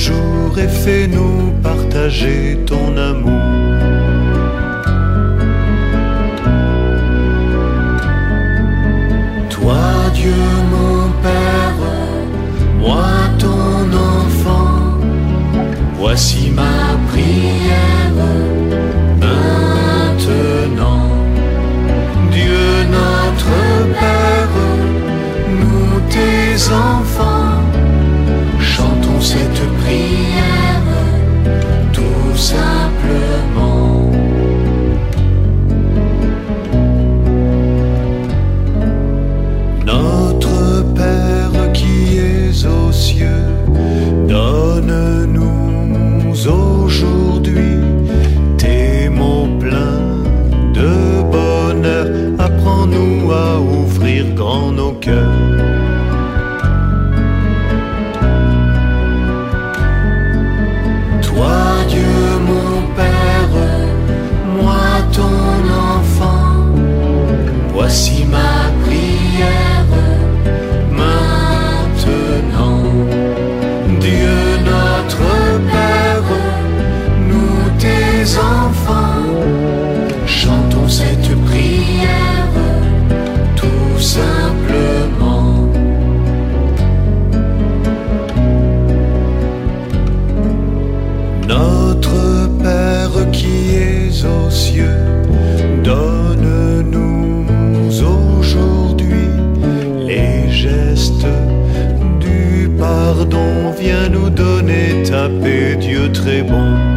jour et fais-nous partager ton amour. Toi, Dieu mon Père, moi ton enfant, voici ma prière maintenant. Dieu notre Père, nous tes enfants, chantons cette prière tout simplement. Notre Père qui es aux cieux, donne-nous aujourd'hui tes mots pleins de bonheur. Apprends-nous à ouvrir grand nos cœurs. Toi, Dieu mon Père, moi ton enfant, voici ma prière maintenant. Dieu notre Père, nous tes enfants, chantons cette prière tout simplement. Notre Père qui es aux cieux, donne-nous aujourd'hui les gestes du pardon. Viens nous donner ta paix, Dieu très bon.